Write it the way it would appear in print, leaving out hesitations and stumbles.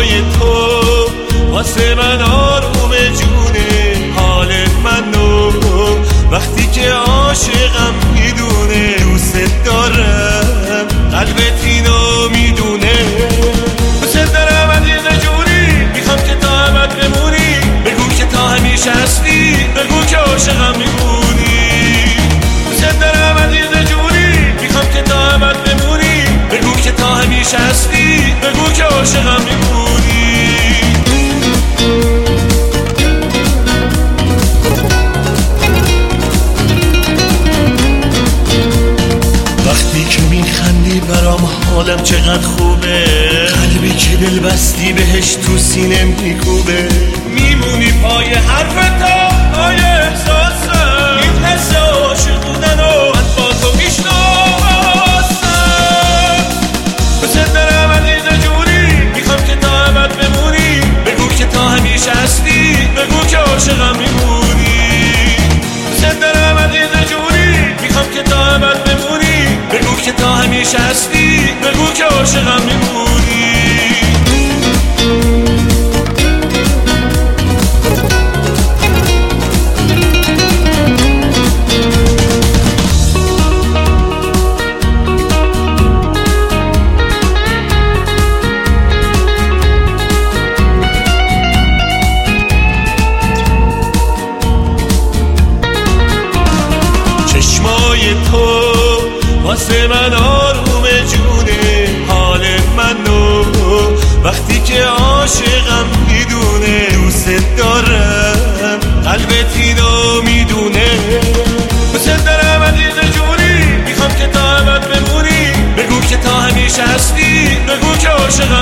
چشمای تو واسه من آروم جونه، حال منو وقتی که عاشقم میدونه، دوست دارم قلبت اینو میدونه، دوست دارم عزیز جونی، میخوام که تا ابد بمونی، بگو که تا همیشه هستی، بگو که عاشقم میمونی، دوست دارم عزیز جونی، میخوام که تا ابد بمونی، بگو که تا همیشه هستی، بگو که عاشقم میمونی. وقتی که میخندی برام حالم چقدر خوبه، قلبی که دل بستی بهش تو سینه میکوبه، میمونی پای حرفتا، پای احساسم، این حس عاشق بودنو من با تو میشناسم، دوست دارم عزیز جونی، میخوام که تا ابد بمونی، بگو که تا همیشه هستی، بگو که عاشقم میمونی، دوست دارم عزیز جونی، میخوام که تا ابد بمونی، بگو که تا همیشه هستی، بگو که عاشقم میمونی. چشمای تو واسه من آروم جونه، حال منو وقتی که عاشقم میدونه، دوست دارم قلبت اینو میدونه، دوست دارم عزیز جونی، میخوام که تا ابد بمونی، بگو که تا همیشه هستی، بگو که عاشقم